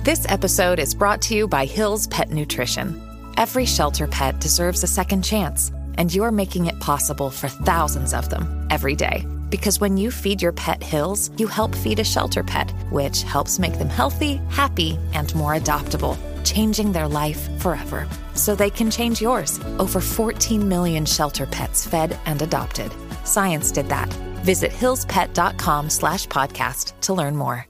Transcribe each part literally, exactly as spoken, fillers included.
This episode is brought to you by Hill's Pet Nutrition. Every shelter pet deserves a second chance, and you're making it possible for thousands of them every day. Because when you feed your pet Hill's, you help feed a shelter pet, which helps make them healthy, happy, and more adoptable, changing their life forever. So they can change yours. Over fourteen million shelter pets fed and adopted. Science did that. Visit hillspet.com slash podcast to learn more.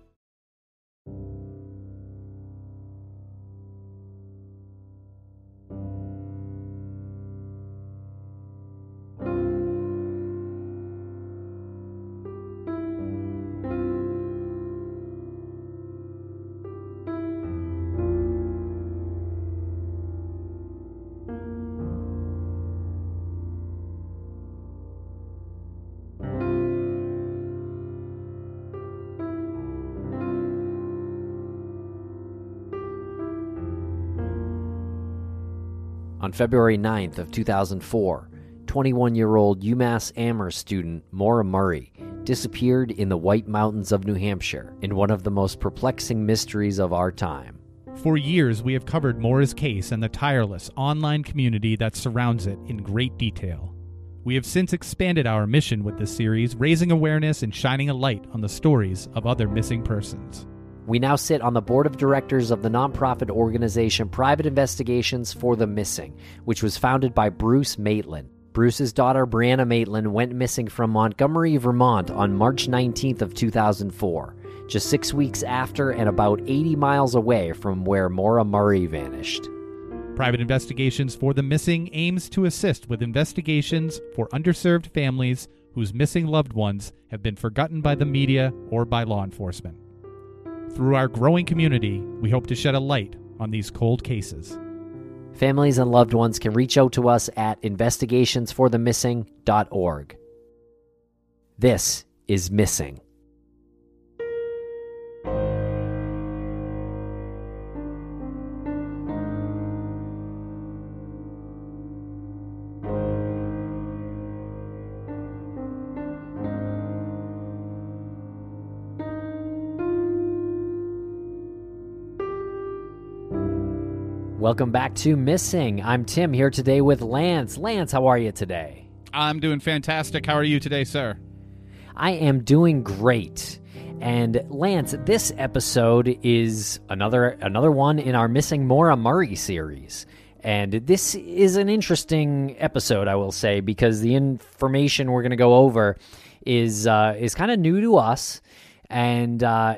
On February ninth of two thousand four, twenty-one-year-old UMass Amherst student Maura Murray disappeared in the White Mountains of New Hampshire in one of the most perplexing mysteries of our time. For years, we have covered Maura's case and the tireless online community that surrounds it in great detail. We have since expanded our mission with this series, raising awareness and shining a light on the stories of other missing persons. We now sit on the board of directors of the nonprofit organization Private Investigations for the Missing, which was founded by Bruce Maitland. Bruce's daughter, Brianna Maitland, went missing from Montgomery, Vermont on March nineteenth of two thousand four, just six weeks after and about eighty miles away from where Maura Murray vanished. Private Investigations for the Missing aims to assist with investigations for underserved families whose missing loved ones have been forgotten by the media or by law enforcement. Through our growing community, we hope to shed a light on these cold cases. Families and loved ones can reach out to us at investigations for the missing dot org. This is Missing. Welcome back to Missing. I'm Tim, here today with Lance. Lance, how are you today? I'm doing fantastic. How are you today, sir? I am doing great. And Lance, this episode is another another one in our Missing Maura Murray series. And this is an interesting episode, I will say, because the information we're going to go over is uh, is kind of new to us. And uh,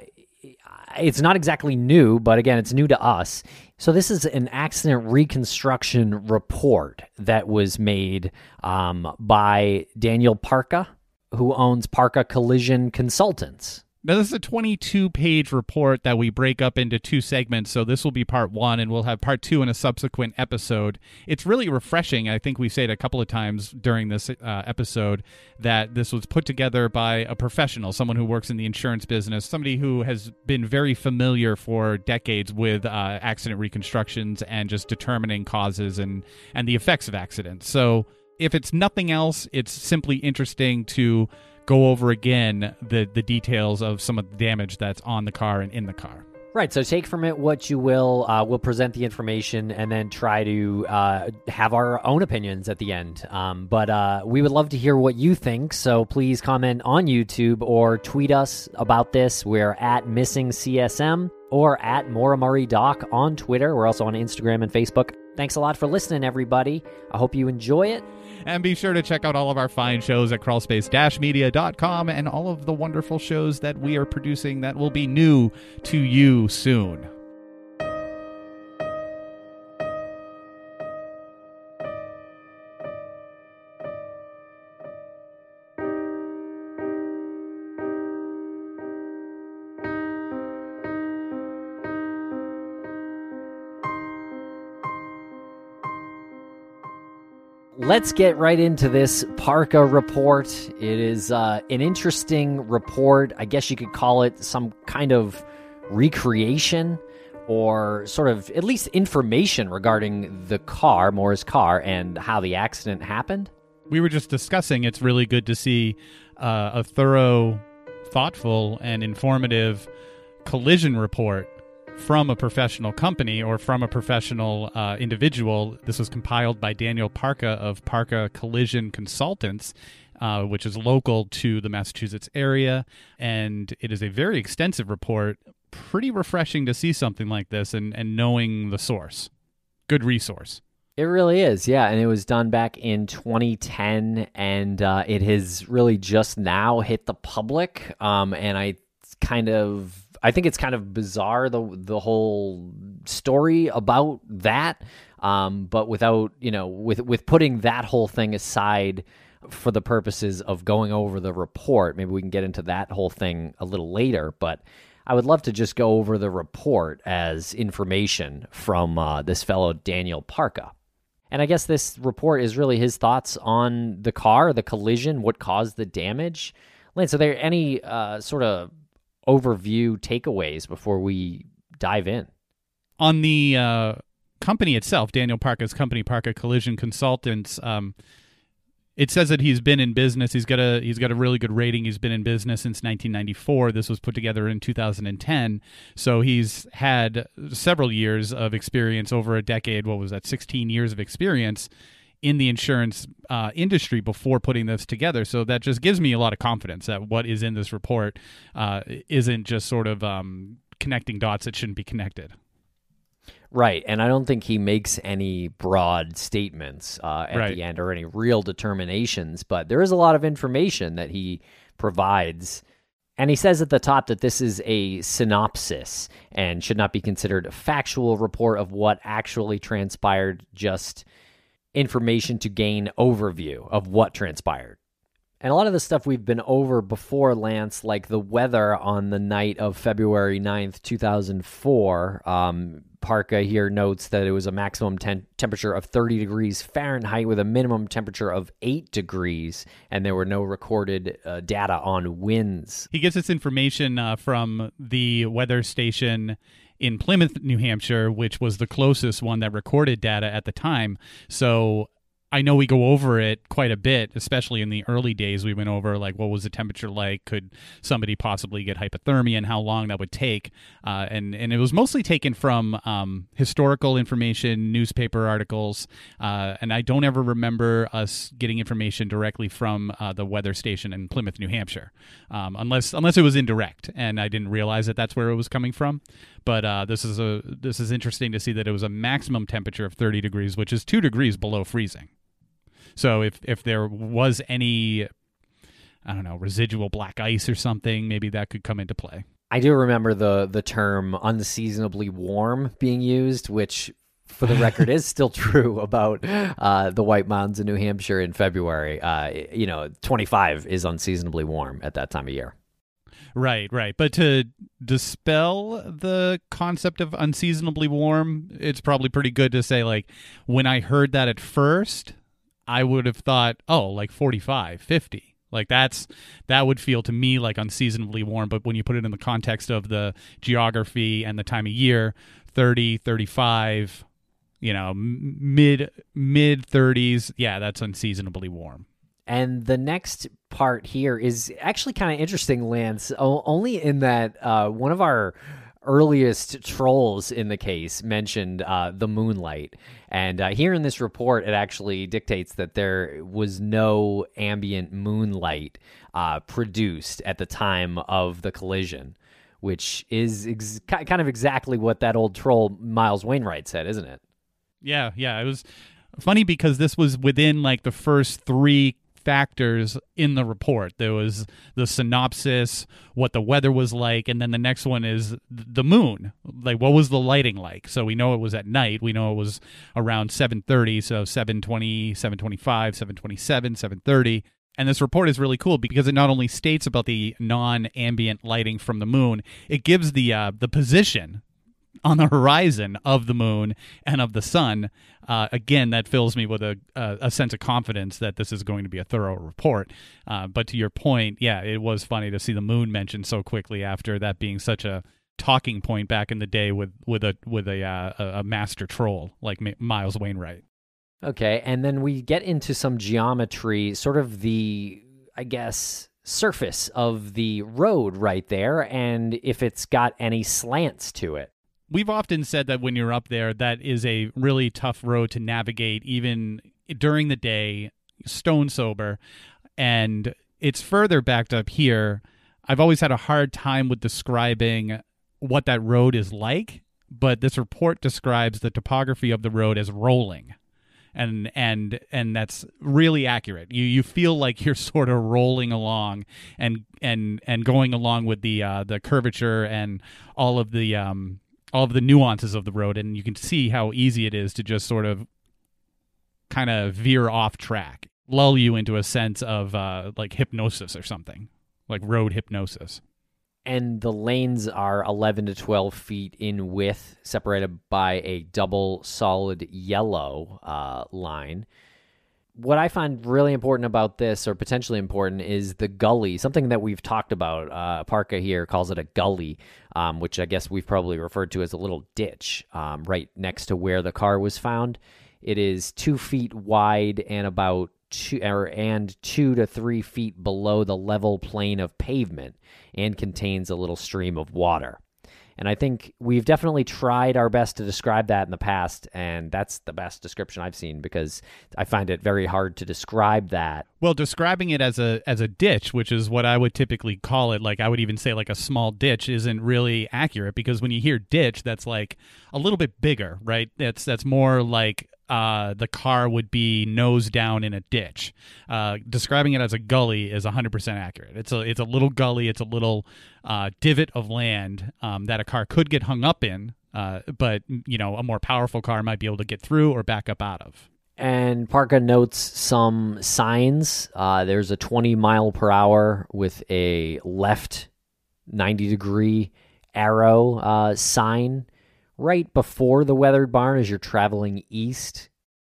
it's not exactly new, but again, it's new to us. So this is an accident reconstruction report that was made um, by Daniel Parka, who owns Parka Collision Consultants. Now, this is a twenty-two page report that we break up into two segments, so this will be part one, and we'll have part two in a subsequent episode. It's really refreshing. I think we said a couple of times during this uh, episode that this was put together by a professional, someone who works in the insurance business, somebody who has been very familiar for decades with uh, accident reconstructions and just determining causes and, and the effects of accidents. So if it's nothing else, it's simply interesting to go over again the, the details of some of the damage that's on the car and in the car. Right, so take from it what you will. Uh, we'll present the information and then try to uh, have our own opinions at the end. Um, but uh, we would love to hear what you think, so please comment on YouTube or tweet us about this. We're at Missing C S M or at Maura Murray Doc on Twitter. We're also on Instagram and Facebook. Thanks a lot for listening, everybody. I hope you enjoy it. And be sure to check out all of our fine shows at crawl space dash media dot com and all of the wonderful shows that we are producing that will be new to you soon. Let's get right into this Parka report. It is uh, an interesting report. I guess you could call it some kind of recreation or sort of at least information regarding the car, Maura's car, and how the accident happened. We were just discussing it's really good to see uh, a thorough, thoughtful, and informative collision report from a professional company or from a professional uh, individual. This was compiled by Daniel Parka of Parka Collision Consultants, uh, which is local to the Massachusetts area, and it is a very extensive report. Pretty refreshing to see something like this and, and knowing the source. Good resource. It really is, yeah, and it was done back in twenty ten, and uh, it has really just now hit the public, um, and I kind of, I think it's kind of bizarre, the the whole story about that, um, but without, you know, with, with putting that whole thing aside for the purposes of going over the report, maybe we can get into that whole thing a little later, but I would love to just go over the report as information from uh, this fellow Daniel Parka. And I guess this report is really his thoughts on the car, the collision, what caused the damage. Lance, are there any uh, sort of overview takeaways before we dive in? On the uh, company itself, Daniel Parka's company, Parka Collision Consultants, um, it says that he's been in business. He's got a he's got a really good rating. He's been in business since nineteen ninety-four. This was put together in two thousand ten. So he's had several years of experience, over a decade. What was that? sixteen years of experience in the insurance uh, industry before putting this together. So that just gives me a lot of confidence that what is in this report uh, isn't just sort of um, connecting dots that shouldn't be connected. Right, and I don't think he makes any broad statements uh, at right. the end or any real determinations, but there is a lot of information that he provides. And he says at the top that this is a synopsis and should not be considered a factual report of what actually transpired, just information to gain overview of what transpired. And a lot of the stuff we've been over before, Lance, like the weather on the night of February ninth, two thousand four, um, Parka here notes that it was a maximum ten- temperature of thirty degrees Fahrenheit with a minimum temperature of eight degrees, and there were no recorded uh, data on winds. He gets this information uh, from the weather station in Plymouth, New Hampshire, which was the closest one that recorded data at the time. So I know we go over it quite a bit, especially in the early days. We went over, like, what was the temperature like? Could somebody possibly get hypothermia and how long that would take? Uh, and, and it was mostly taken from um, historical information, newspaper articles, uh, and I don't ever remember us getting information directly from uh, the weather station in Plymouth, New Hampshire, um, unless unless it was indirect, and I didn't realize that that's where it was coming from. But uh, this is a this is interesting to see that it was a maximum temperature of thirty degrees, which is two degrees below freezing. So if, if there was any, I don't know, residual black ice or something, maybe that could come into play. I do remember the the term unseasonably warm being used, which, for the record, is still true about uh, the White Mountains in New Hampshire in February. Uh, you know, twenty-five is unseasonably warm at that time of year. Right, right. But to dispel the concept of unseasonably warm, it's probably pretty good to say, like, when I heard that at first, I would have thought, oh, like forty-five, fifty. Like that's that would feel to me like unseasonably warm. But when you put it in the context of the geography and the time of year, thirty, thirty-five, you know, mid mid thirties, yeah, that's unseasonably warm. And the next part here is actually kind of interesting, Lance, o- only in that uh, one of our earliest trolls in the case mentioned uh, the moonlight. And uh, here in this report, it actually dictates that there was no ambient moonlight uh, produced at the time of the collision, which is ex- kind of exactly what that old troll Miles Wainwright said, isn't it? Yeah, yeah. It was funny because this was within like the first three factors in the report. There was the synopsis, what the weather was like, and then the next one is the moon. Like, what was the lighting like? So we know it was at night. We know it was around seven thirty, so seven twenty, seven twenty-five, seven twenty-seven, seven thirty. And this report is really cool because it not only states about the non-ambient lighting from the moon, it gives the uh, the position on the horizon of the moon and of the sun. Uh, again, that fills me with a, a a sense of confidence that this is going to be a thorough report. Uh, but to your point, yeah, it was funny to see the moon mentioned so quickly after that being such a talking point back in the day with with a with a uh, a master troll like Miles Wainwright. Okay, and then we get into some geometry, sort of the, I guess, surface of the road right there, and if it's got any slants to it. We've often said that when you're up there, that is a really tough road to navigate, even during the day, stone sober. And it's further backed up here. I've always had a hard time with describing what that road is like, but this report describes the topography of the road as rolling. And and and that's really accurate. You you feel like you're sort of rolling along and and and going along with the uh, the curvature and all of the um all of the nuances of the road, and you can see how easy it is to just sort of kind of veer off track, lull you into a sense of uh, like hypnosis or something, like road hypnosis. And the lanes are eleven to twelve feet in width, separated by a double solid yellow uh, line. What I find really important about this, or potentially important, is the gully, something that we've talked about. Uh, Parka here calls it a gully, um, which I guess we've probably referred to as a little ditch um, right next to where the car was found. It is two feet wide and about two, or, and two to three feet below the level plane of pavement, and contains a little stream of water. And I think we've definitely tried our best to describe that in the past, and that's the best description I've seen, because I find it very hard to describe that. Well, describing it as a as a ditch, which is what I would typically call it, like I would even say like a small ditch, isn't really accurate, because when you hear ditch, that's like a little bit bigger, right? That's that's more like uh, the car would be nose down in a ditch. Uh, describing it as a gully is one hundred percent accurate. It's a it's a little gully. It's a little uh, divot of land um, that a car could get hung up in, uh, but you know, a more powerful car might be able to get through or back up out of. And Parka notes some signs. Uh, there's a twenty mile per hour with a left ninety degree arrow uh, sign right before the weathered barn as you're traveling east.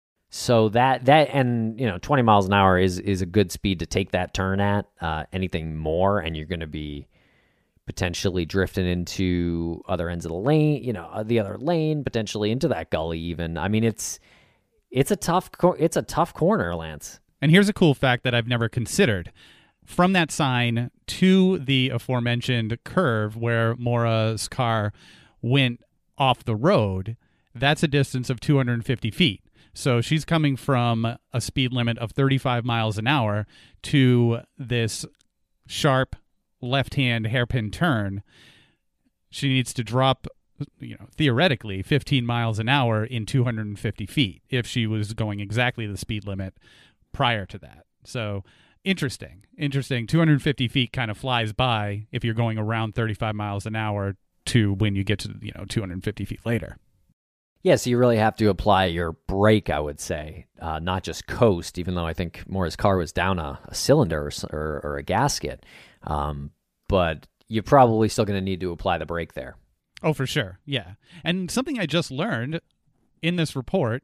So that, that and, you know, twenty miles an hour is, is a good speed to take that turn at. Uh, anything more, and you're going to be potentially drifting into other ends of the lane, you know, the other lane, potentially into that gully even. I mean, it's it's a tough it's a tough corner, Lance. And here's a cool fact that I've never considered. From that sign to the aforementioned curve where Maura's car went off the road, that's a distance of two hundred fifty feet. So she's coming from a speed limit of thirty-five miles an hour to this sharp left-hand hairpin turn. She needs to drop, you know, theoretically fifteen miles an hour in two hundred fifty feet if she was going exactly the speed limit prior to that. So interesting, interesting. two hundred fifty feet kind of flies by if you're going around thirty-five miles an hour to when you get to, you know, two hundred fifty feet later. Yeah, so you really have to apply your brake, I would say, uh, not just coast, even though I think Maura's car was down a, a cylinder or, or, or a gasket. Um, but you're probably still going to need to apply the brake there. Oh, for sure. Yeah. And something I just learned in this report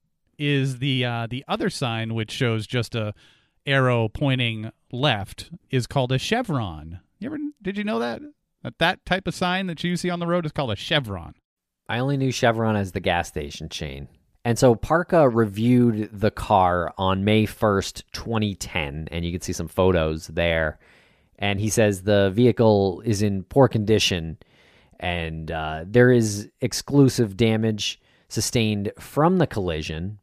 is the uh, the other sign, which shows just a arrow pointing left, is called a chevron. You ever did you know that? That that type of sign that you see on the road is called a chevron. I only knew Chevron as the gas station chain. And so Parka reviewed the car on May first, twenty ten, and you can see some photos there. And he says the vehicle is in poor condition, and uh, there is exclusive damage sustained from the collision.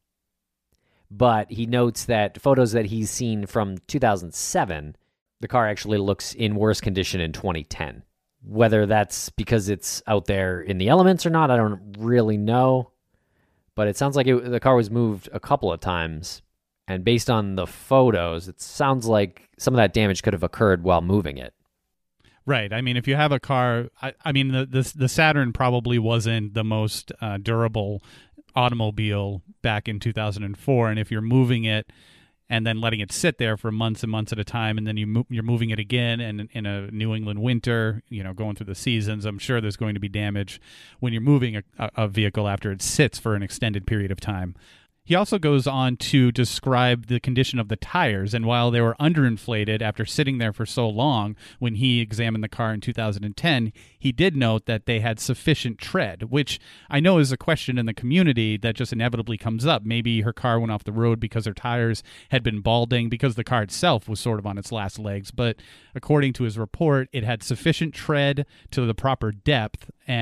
But he notes that photos that he's seen from two thousand seven, the car actually looks in worse condition in twenty ten. Whether that's because it's out there in the elements or not, I don't really know. But it sounds like it, the car was moved a couple of times. And based on the photos, it sounds like some of that damage could have occurred while moving it. Right. I mean, if you have a car, I, I mean, the, the the Saturn probably wasn't the most uh, durable automobile back in two thousand four. And if you're moving it and then letting it sit there for months and months at a time, and then you mo- you're moving it again, and in a New England winter, you know, going through the seasons, I'm sure there's going to be damage when you're moving a, a vehicle after it sits for an extended period of time. He also goes on to describe the condition of the tires, and while they were underinflated after sitting there for so long, when he examined the car in two thousand ten, he did note that they had sufficient tread, which I know is a question in the community that just inevitably comes up. Maybe her car went off the road because her tires had been balding, because the car itself was sort of on its last legs, but according to his report, it had sufficient tread to the proper depth, and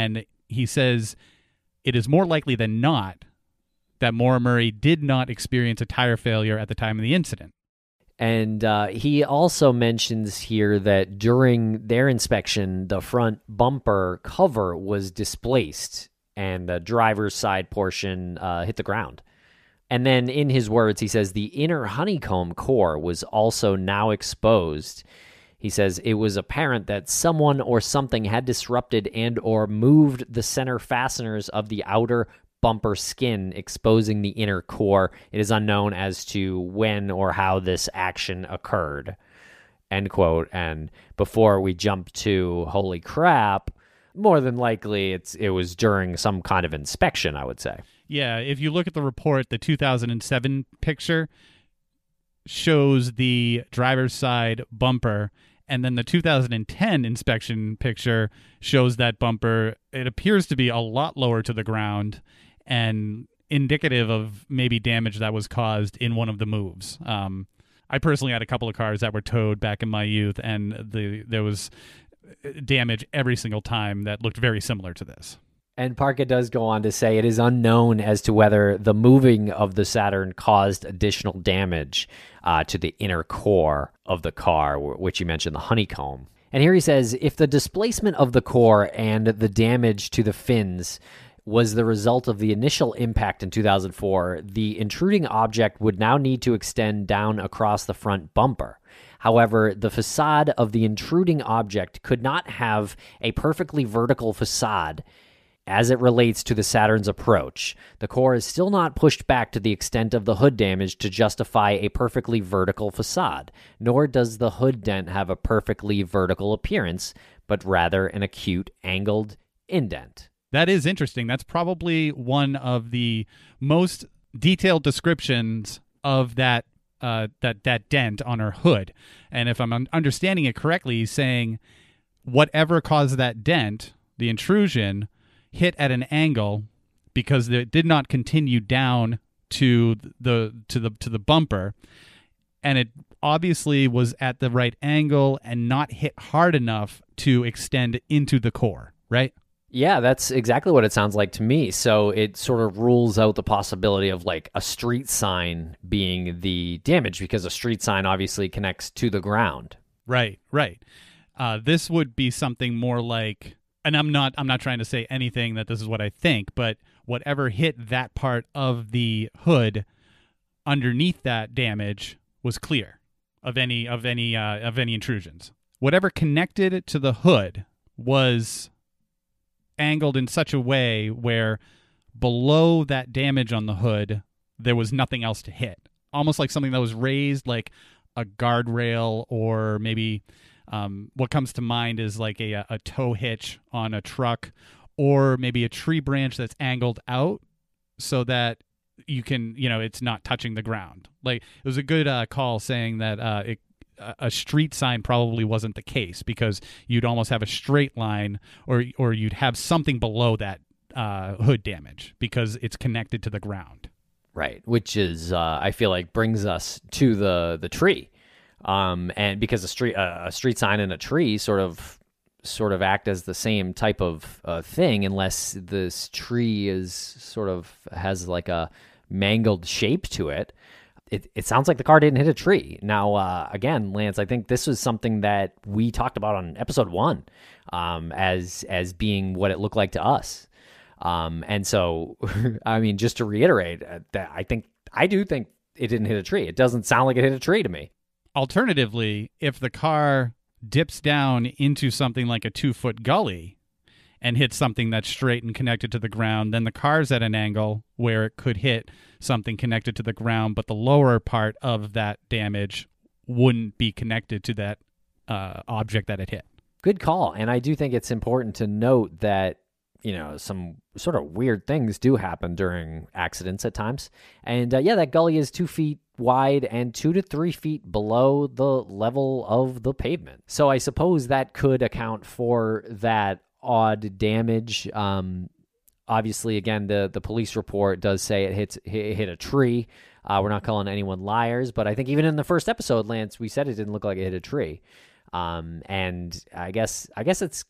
he says it is more likely than not that Maura Murray did not experience a tire failure at the time of the incident. And uh, he also mentions here that during their inspection, the front bumper cover was displaced and the driver's side portion uh, hit the ground. And then in his words, he says the inner honeycomb core was also now exposed. He says it was apparent that someone or something had disrupted and or moved the center fasteners of the outer bumper skin, exposing the inner core. It is unknown as to when or how this action occurred. End quote. And before we jump to holy crap, more than likely it's it was during some kind of inspection, I would say. Yeah, if you look at the report, the two thousand seven picture shows the driver's side bumper, and then the two thousand ten inspection picture shows that bumper. It appears to be a lot lower to the ground and indicative of maybe damage that was caused in one of the moves. Um, I personally had a couple of cars that were towed back in my youth, and the there was damage every single time that looked very similar to this. And Parka does go on to say it is unknown as to whether the moving of the Saturn caused additional damage uh, to the inner core of the car, which you mentioned, the honeycomb. And here he says, if the displacement of the core and the damage to the fins was the result of the initial impact in two thousand four, the intruding object would now need to extend down across the front bumper. However, the facade of the intruding object could not have a perfectly vertical facade as it relates to the Saturn's approach. The core is still not pushed back to the extent of the hood damage to justify a perfectly vertical facade, nor does the hood dent have a perfectly vertical appearance, but rather an acute angled indent. That is interesting. That's probably one of the most detailed descriptions of that uh, that that dent on her hood. And if I'm understanding it correctly, he's saying whatever caused that dent, the intrusion, hit at an angle because it did not continue down to the to the to the bumper, and it obviously was at the right angle and not hit hard enough to extend into the core, right? Yeah, that's exactly what it sounds like to me. So it sort of rules out the possibility of like a street sign being the damage, because a street sign obviously connects to the ground. Right, right. Uh, this would be something more like, and I'm not I'm not trying to say anything that this is what I think, but whatever hit that part of the hood underneath that damage was clear of any of any uh, of any intrusions. Whatever connected to the hood was angled in such a way where below that damage on the hood there was nothing else to hit, almost like something that was raised, like a guardrail, or maybe um, what comes to mind is like a, a tow hitch on a truck, or maybe a tree branch that's angled out so that you can, you know, it's not touching the ground. Like, it was a good uh, call saying that uh, it a street sign probably wasn't the case, because you'd almost have a straight line, or or you'd have something below that uh, hood damage because it's connected to the ground. Right, which is uh, I feel like brings us to the the tree, um, and because a street uh, a street sign and a tree sort of sort of act as the same type of uh, thing, unless this tree is sort of has like a mangled shape to it. It, it sounds like the car didn't hit a tree. Now, uh, again, Lance, I think this was something that we talked about on episode one um, as as being what it looked like to us. Um, and so, I mean, just to reiterate, uh, that I think I do think it didn't hit a tree. It doesn't sound like it hit a tree to me. Alternatively, if the car dips down into something like a two-foot gully and hits something that's straight and connected to the ground, then the car's at an angle where it could hit something connected to the ground, but the lower part of that damage wouldn't be connected to that uh, object that it hit. Good call. And I do think it's important to note that, you know, some sort of weird things do happen during accidents at times. And uh, yeah, that gully is two feet wide and two to three feet below the level of the pavement. So I suppose that could account for that odd damage. Um, obviously, again, the, the police report does say it hits it hit a tree. Uh, we're not calling anyone liars, but I think even in the first episode, Lance, we said it didn't look like it hit a tree. Um, and I guess I guess it's kind of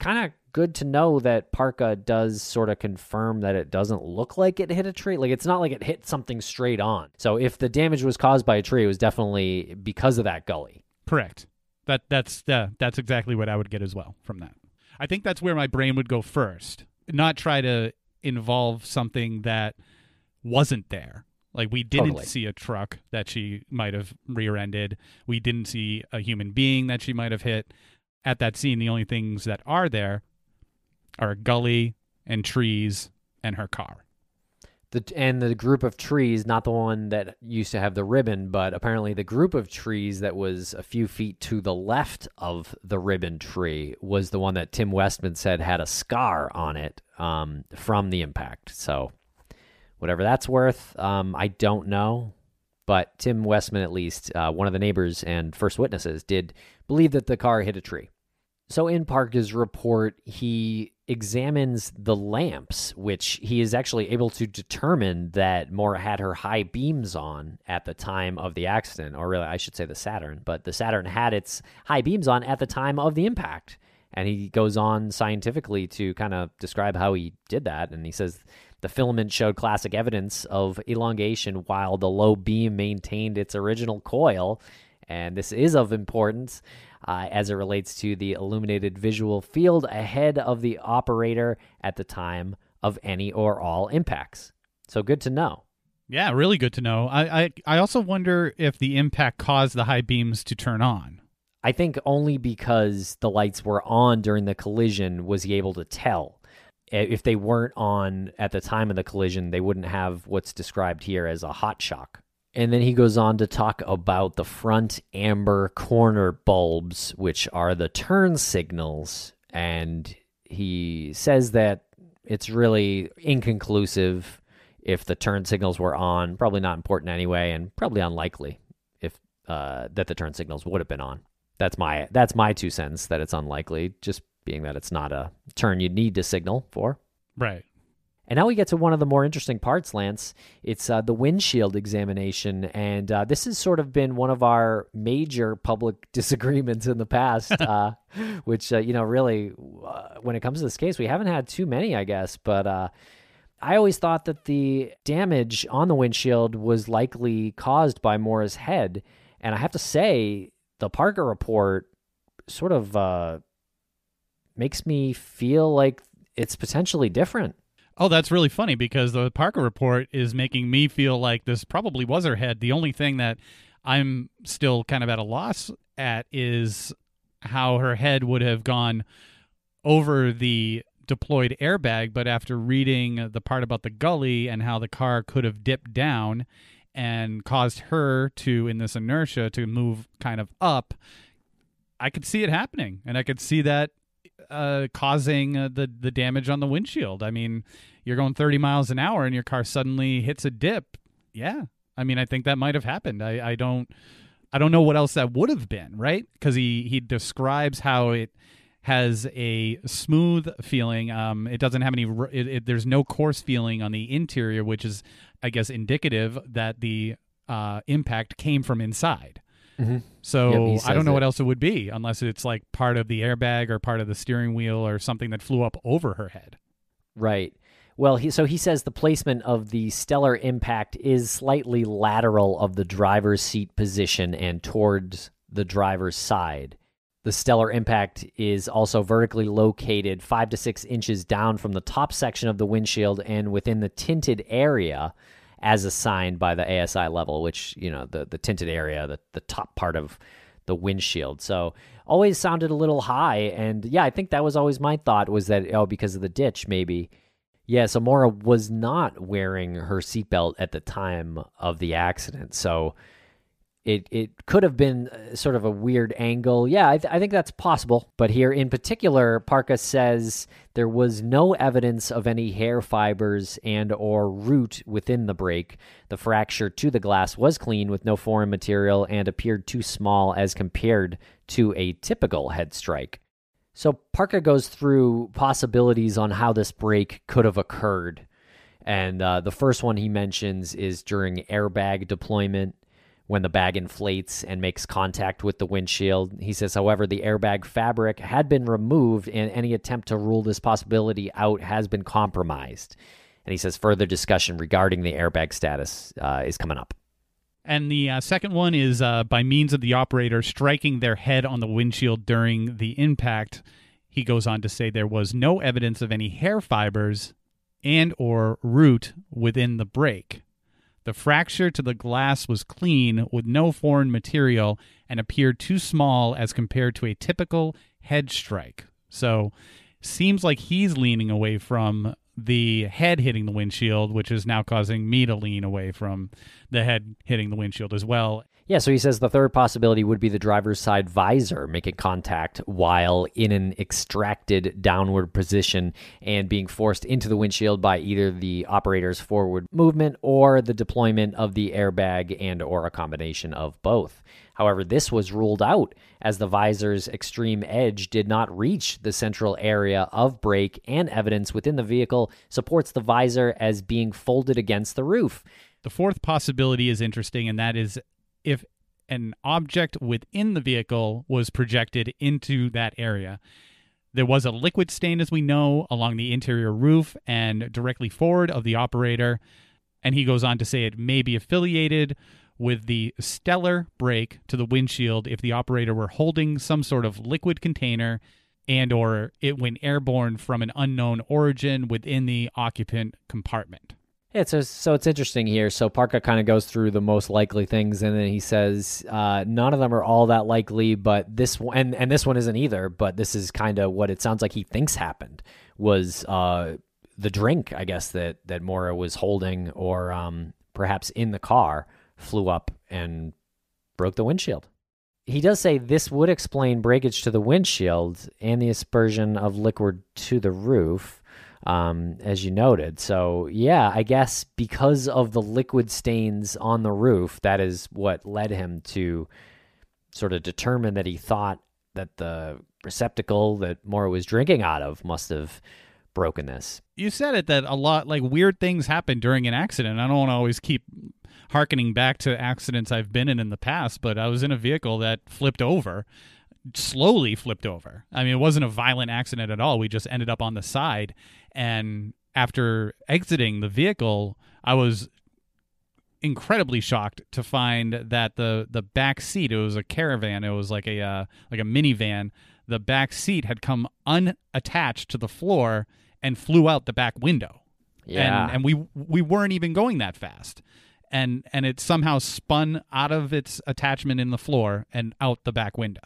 good to know that Parka does sort of confirm that it doesn't look like it hit a tree. Like, it's not like it hit something straight on. So if the damage was caused by a tree, it was definitely because of that gully. Correct. That that's uh, that's exactly what I would get as well from that. I think that's where my brain would go first, not try to involve something that wasn't there. Like, we didn't Totally. see a truck that she might have rear-ended. We didn't see a human being that she might have hit. At that scene, the only things that are there are a gully and trees and her car. The, and the group of trees, not the one that used to have the ribbon, but apparently the group of trees that was a few feet to the left of the ribbon tree was the one that Tim Westman said had a scar on it um, from the impact. So whatever that's worth, um, I don't know. But Tim Westman, at least, uh, one of the neighbors and first witnesses, did believe that the car hit a tree. So in Parka's report, he examines the lamps, which he is actually able to determine that Maura had her high beams on at the time of the accident, or really, I should say the Saturn, but the Saturn had its high beams on at the time of the impact. And he goes on scientifically to kind of describe how he did that, and he says the filament showed classic evidence of elongation while the low beam maintained its original coil, and this is of importance uh, as it relates to the illuminated visual field ahead of the operator at the time of any or all impacts. So good to know. Yeah, really good to know. I, I, I also wonder if the impact caused the high beams to turn on. I think only because the lights were on during the collision was he able to tell. If they weren't on at the time of the collision, they wouldn't have what's described here as a hot shock. And then he goes on to talk about the front amber corner bulbs, which are the turn signals. And he says that it's really inconclusive if the turn signals were on. Probably not important anyway, and probably unlikely if uh, that the turn signals would have been on. That's my that's my two cents, that it's unlikely, just being that it's not a turn you need to signal for. Right. And now we get to one of the more interesting parts, Lance. It's uh, the windshield examination, and uh, this has sort of been one of our major public disagreements in the past, uh, which, uh, you know, really, uh, when it comes to this case, we haven't had too many, I guess, but uh, I always thought that the damage on the windshield was likely caused by Maura's head, and I have to say, the Parka report sort of uh, makes me feel like it's potentially different. Oh, that's really funny, because the Parka report is making me feel like this probably was her head. The only thing that I'm still kind of at a loss at is how her head would have gone over the deployed airbag, but after reading the part about the gully and how the car could have dipped down and caused her to, in this inertia, to move kind of up, I could see it happening, and I could see that uh, causing uh, the the damage on the windshield. I mean, you're going thirty miles an hour and your car suddenly hits a dip. Yeah, I mean, I think that might have happened. I, I don't, I don't know what else that would have been, right? Because he he describes how it has a smooth feeling. Um, it doesn't have any. It, it, there's no coarse feeling on the interior, which is, I guess, indicative that the uh, impact came from inside. Mm-hmm. So yep, I don't know it. what else it would be, unless it's like part of the airbag or part of the steering wheel or something that flew up over her head. Right. Well, he, so he says the placement of the stellar impact is slightly lateral of the driver's seat position and towards the driver's side. The stellar impact is also vertically located five to six inches down from the top section of the windshield and within the tinted area as assigned by the A S I level, which, you know, the, the tinted area, the, the top part of the windshield. So always sounded a little high. And yeah, I think that was always my thought, was that, oh, because of the ditch, maybe. Yeah, so Maura was not wearing her seatbelt at the time of the accident. So it it could have been sort of a weird angle. Yeah, I, th- I think that's possible. But here in particular, Parka says there was no evidence of any hair fibers and or root within the brake. The fracture to the glass was clean with no foreign material and appeared too small as compared to a typical head strike. So Parka goes through possibilities on how this break could have occurred. And uh, the first one he mentions is during airbag deployment, when the bag inflates and makes contact with the windshield. He says, however, the airbag fabric had been removed and any attempt to rule this possibility out has been compromised. And he says further discussion regarding the airbag status uh, is coming up. And the uh, second one is uh, by means of the operator striking their head on the windshield during the impact. He goes on to say there was no evidence of any hair fibers and or root within the brake. The fracture to the glass was clean with no foreign material and appeared too small as compared to a typical head strike. So seems like he's leaning away from the head hitting the windshield, which is now causing me to lean away from the head hitting the windshield as well. Yeah, so he says the third possibility would be the driver's side visor making contact while in an extracted downward position and being forced into the windshield by either the operator's forward movement or the deployment of the airbag and or a combination of both. However, this was ruled out as the visor's extreme edge did not reach the central area of brake, and evidence within the vehicle supports the visor as being folded against the roof. The fourth possibility is interesting, and that is if an object within the vehicle was projected into that area. There was a liquid stain, as we know, along the interior roof and directly forward of the operator. And he goes on to say it may be affiliated with the stellar brake to the windshield if the operator were holding some sort of liquid container and or it went airborne from an unknown origin within the occupant compartment. Yeah, so, so it's interesting here. So Parka kind of goes through the most likely things, and then he says uh, none of them are all that likely, but this one, and, and this one isn't either, but this is kind of what it sounds like he thinks happened, was uh, the drink, I guess, that, that Mora was holding or um, perhaps in the car flew up and broke the windshield. He does say this would explain breakage to the windshield and the aspersion of liquid to the roof. Um, as you noted. So, yeah, I guess because of the liquid stains on the roof, that is what led him to sort of determine that he thought that the receptacle that Mora was drinking out of must have broken this. You said it, that a lot, like, weird things happen during an accident. I don't want to always keep hearkening back to accidents I've been in in the past, but I was in a vehicle that flipped over. slowly flipped over. I mean, it wasn't a violent accident at all. We just ended up on the side. And after exiting the vehicle, I was incredibly shocked to find that the, the back seat, it was a Caravan, it was like a uh, like a minivan, the back seat had come unattached to the floor and flew out the back window. Yeah. And, and we we weren't even going that fast. And and it somehow spun out of its attachment in the floor and out the back window.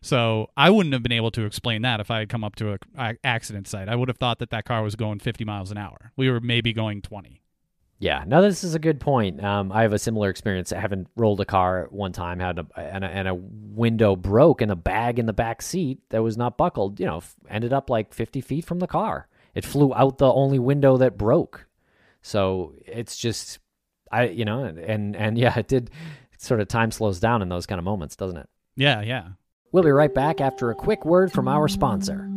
So I wouldn't have been able to explain that if I had come up to an accident site. I would have thought that that car was going fifty miles an hour. We were maybe going twenty. Yeah, no, this is a good point. Um, I have a similar experience. I haven't rolled a car one time, had a, and, a, and a window broke and a bag in the back seat that was not buckled, you know, ended up like fifty feet from the car. It flew out the only window that broke. So it's just, I, you know, and, and yeah, it did sort of, time slows down in those kind of moments, doesn't it? Yeah, yeah. We'll be right back after a quick word from our sponsor.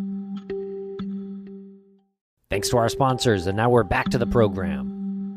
Thanks to our sponsors, and now we're back to the program.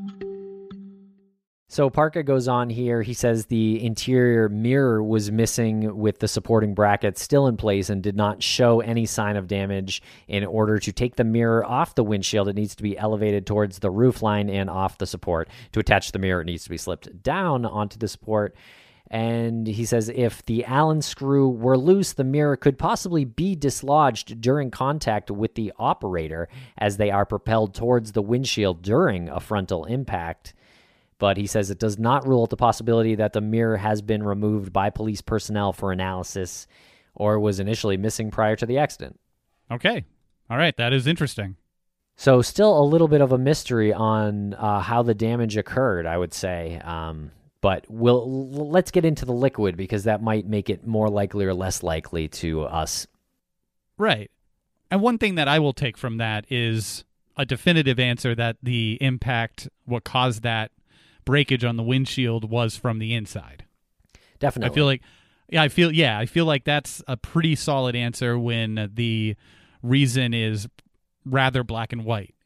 So Parka goes on here. He says the interior mirror was missing with the supporting brackets still in place and did not show any sign of damage. In order to take the mirror off the windshield, it needs to be elevated towards the roof line and off the support. To attach the mirror, it needs to be slipped down onto the support. And he says if the Allen screw were loose, the mirror could possibly be dislodged during contact with the operator as they are propelled towards the windshield during a frontal impact. But he says it does not rule out the possibility that the mirror has been removed by police personnel for analysis or was initially missing prior to the accident. Okay. All right. That is interesting. So still a little bit of a mystery on uh, how the damage occurred, I would say. Um, but we'll let's get into the liquid because that might make it more likely or less likely to us. Right. And one thing that I will take from that is a definitive answer that the impact, what caused that breakage on the windshield, was from the inside. Definitely. I feel like, yeah, I feel, yeah, I feel like that's a pretty solid answer when the reason is rather black and white.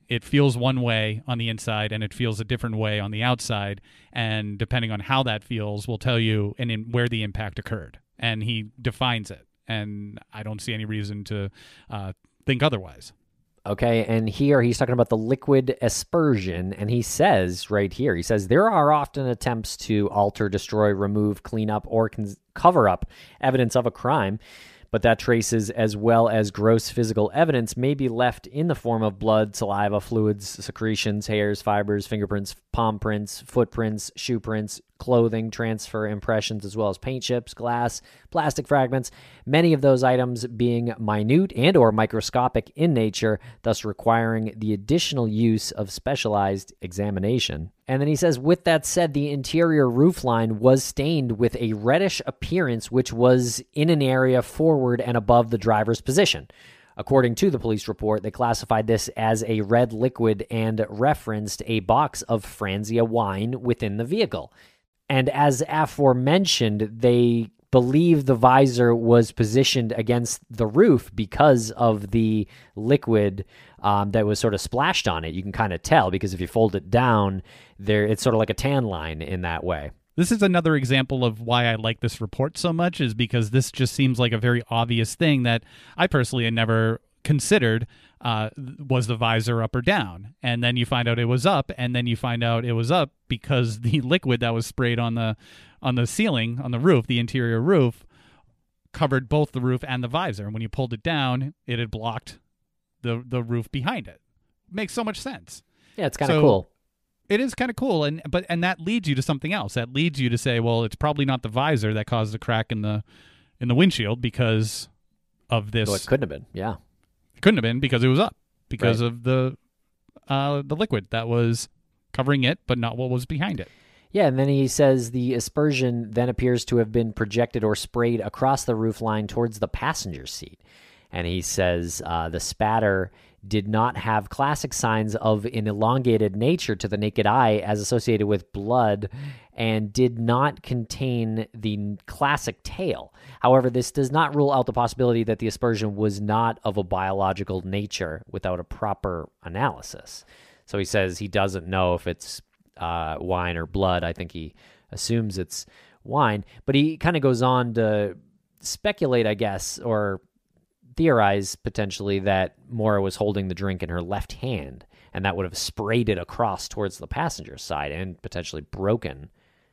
It feels one way on the inside and it feels a different way on the outside. And depending on how that feels will tell you and in where the impact occurred. And he defines it. And I don't see any reason to uh, think otherwise. Okay, and here he's talking about the liquid aspersion, and he says right here, he says, there are often attempts to alter, destroy, remove, clean up, or con- cover up evidence of a crime, but that traces as well as gross physical evidence may be left in the form of blood, saliva, fluids, secretions, hairs, fibers, fingerprints, palm prints, footprints, shoe prints, clothing, transfer impressions, as well as paint chips, glass, plastic fragments, many of those items being minute and or microscopic in nature, thus requiring the additional use of specialized examination. And then he says, with that said, the interior roofline was stained with a reddish appearance, which was in an area forward and above the driver's position. According to the police report, they classified this as a red liquid and referenced a box of Franzia wine within the vehicle. And as aforementioned, they believe the visor was positioned against the roof because of the liquid um, that was sort of splashed on it. You can kind of tell because if you fold it down, there it's sort of like a tan line in that way. This is another example of why I like this report so much, is because this just seems like a very obvious thing that I personally had never considered. Uh, was the visor up or down? And then you find out it was up, and then you find out it was up because the liquid that was sprayed on the on the ceiling, on the roof, the interior roof, covered both the roof and the visor. And when you pulled it down, it had blocked the the roof behind it. Makes so much sense. Yeah, it's kind of so, cool. It is kind of cool, and but and that leads you to something else. That leads you to say, well, it's probably not the visor that caused the crack in the in the windshield because of this. So it couldn't have been. Yeah. It couldn't have been because it was up because right. of the uh, the liquid that was covering it, but not what was behind it. Yeah, and then he says the aspersion then appears to have been projected or sprayed across the roof line towards the passenger seat. And he says uh, the spatter did not have classic signs of an elongated nature to the naked eye as associated with blood and did not contain the classic tail. However, this does not rule out the possibility that the aspersion was not of a biological nature without a proper analysis. So he says he doesn't know if it's uh, wine or blood. I think he assumes it's wine, but he kind of goes on to speculate, I guess, or theorize potentially that Maura was holding the drink in her left hand, and that would have sprayed it across towards the passenger side and potentially broken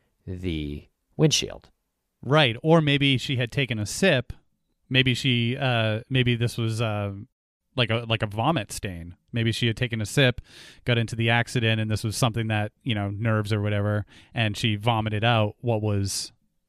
the windshield. Right, or maybe she had taken a sip. Maybe she, uh, maybe this was uh, like a like a vomit stain. Maybe she had taken a sip, got into the accident, and this was something that, you know, nerves or whatever, and she vomited out what was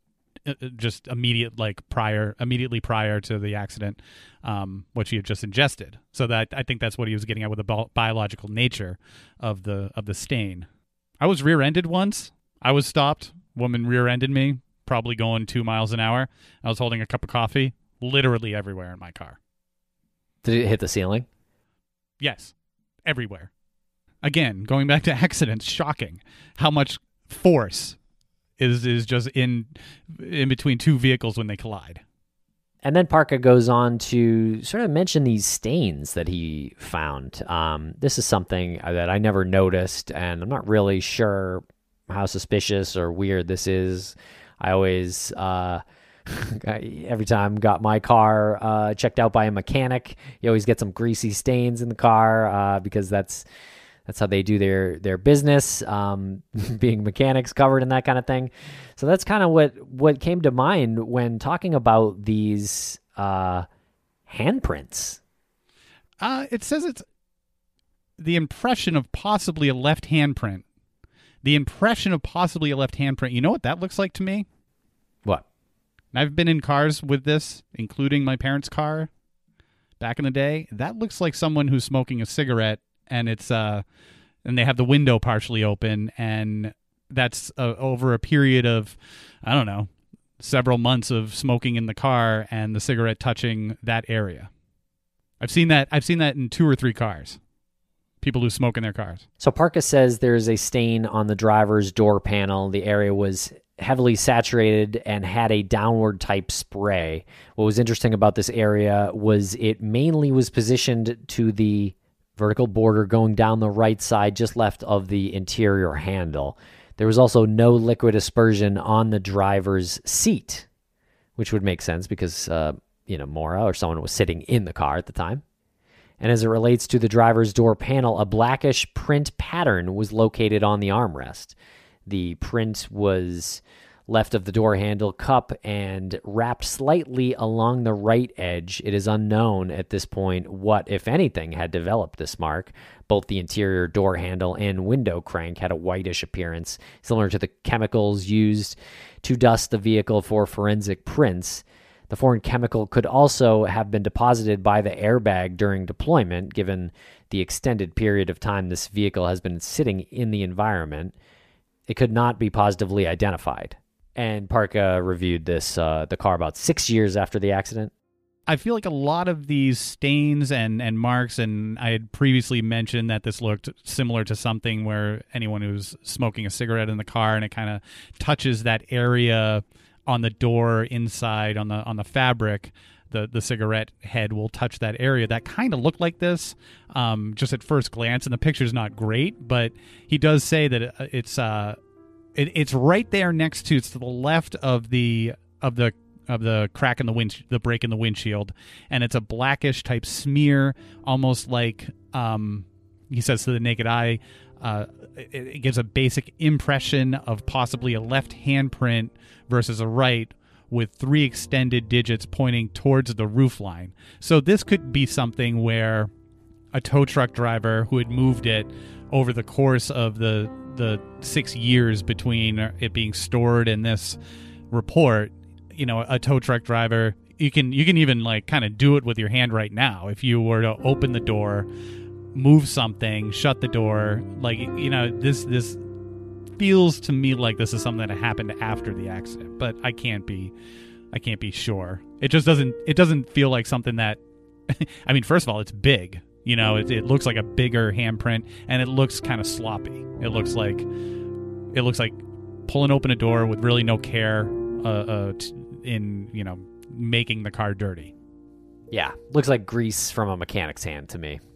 just immediate, like prior, immediately prior to the accident, um, what she had just ingested. So that I think that's what he was getting at with the bi- biological nature of the of the stain. I was rear-ended once. I was stopped. Woman rear-ended me, probably going two miles an hour. I was holding a cup of coffee, literally everywhere in my car. Did it hit the ceiling? Yes, everywhere. Again, going back to accidents, shocking how much force is is just in in between two vehicles when they collide. And then Parka goes on to sort of mention these stains that he found. Um, this is something that I never noticed, and I'm not really sure how suspicious or weird this is. I always, uh, every time got my car uh, checked out by a mechanic, you always get some greasy stains in the car uh, because that's That's how they do their their business, um, being mechanics covered and that kind of thing. So that's kind of what, what came to mind when talking about these uh, handprints. Uh, it says it's the impression of possibly a left handprint. The impression of possibly a left handprint. You know what that looks like to me? What? I've been in cars with this, including my parents' car back in the day. That looks like someone who's smoking a cigarette. And it's uh, and they have the window partially open, and that's uh, over a period of, I don't know, several months of smoking in the car, and the cigarette touching that area. I've seen that. I've seen that in two or three cars. People who smoke in their cars. So Parka says there's a stain on the driver's door panel. The area was heavily saturated and had a downward type spray. What was interesting about this area was it mainly was positioned to the vertical border going down the right side just left of the interior handle. There was also no liquid aspersion on the driver's seat, which would make sense because, uh, you know, Maura or someone was sitting in the car at the time. And as it relates to the driver's door panel, a blackish print pattern was located on the armrest. The print was left of the door handle cup and wrapped slightly along the right edge. It is unknown at this point what, if anything, had developed this mark. Both the interior door handle and window crank had a whitish appearance, similar to the chemicals used to dust the vehicle for forensic prints. The foreign chemical could also have been deposited by the airbag during deployment, given the extended period of time this vehicle has been sitting in the environment. It could not be positively identified. And Parka reviewed this, uh, the car about six years after the accident. I feel like a lot of these stains and, and marks, and I had previously mentioned that this looked similar to something where anyone who's smoking a cigarette in the car and it kind of touches that area on the door inside on the on the fabric, the the cigarette head will touch that area. That kind of looked like this, um, just at first glance, and the picture's not great, but he does say that it, it's uh, it, it's right there next to, it's to the left of the of the of the crack in the wind, the break in the windshield, and it's a blackish type smear, almost like um, he says to the naked eye. Uh, it, it gives a basic impression of possibly a left handprint versus a right, with three extended digits pointing towards the roof line. So this could be something where a tow truck driver who had moved it over the course of the the six years between it being stored and this report, you know, a tow truck driver, you can you can even like kind of do it with your hand right now. If you were to open the door, move something, shut the door, like, you know, this this feels to me like this is something that happened after the accident, but I can't be I can't be sure. It just doesn't it doesn't feel like something that I mean, first of all, it's big. You know, it, it looks like a bigger handprint, and it looks kind of sloppy. It looks like it looks like pulling open a door with really no care uh, uh, t- in, you know, making the car dirty. Yeah, looks like grease from a mechanic's hand to me.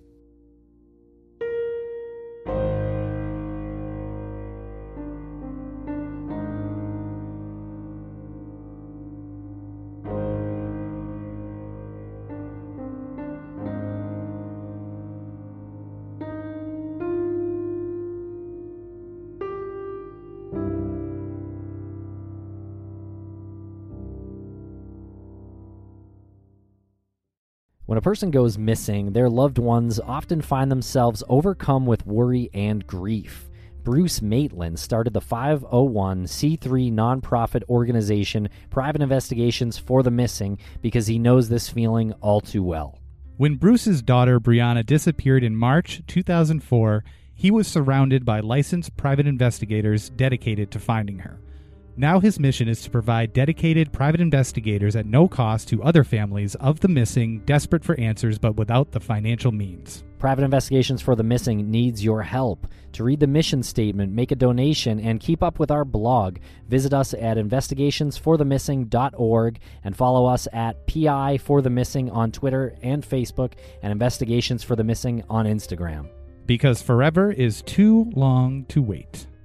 When a person goes missing, their loved ones often find themselves overcome with worry and grief. Bruce Maitland started the five oh one c three nonprofit organization Private Investigations for the Missing because he knows this feeling all too well. When Bruce's daughter Brianna disappeared in March two thousand four, he was surrounded by licensed private investigators dedicated to finding her. Now his mission is to provide dedicated private investigators at no cost to other families of the missing, desperate for answers but without the financial means. Private Investigations for the Missing needs your help. To read the mission statement, make a donation, and keep up with our blog, visit us at investigations for the missing dot org and follow us at P I for the Missing on Twitter and Facebook and Investigations for the Missing on Instagram. Because forever is too long to wait.